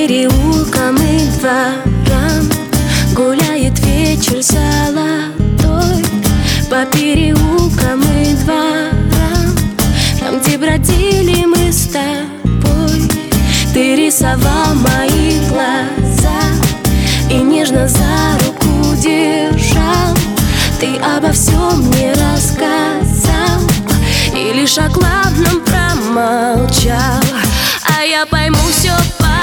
переулкам и дворам гуляет вечер золотой. По переулкам и дворам, там, где бродили мы с тобой. Ты рисовал мои глаза и нежно за руку держал. Ты обо всем мне рассказал и лишь о главном промолчал. А я пойму все по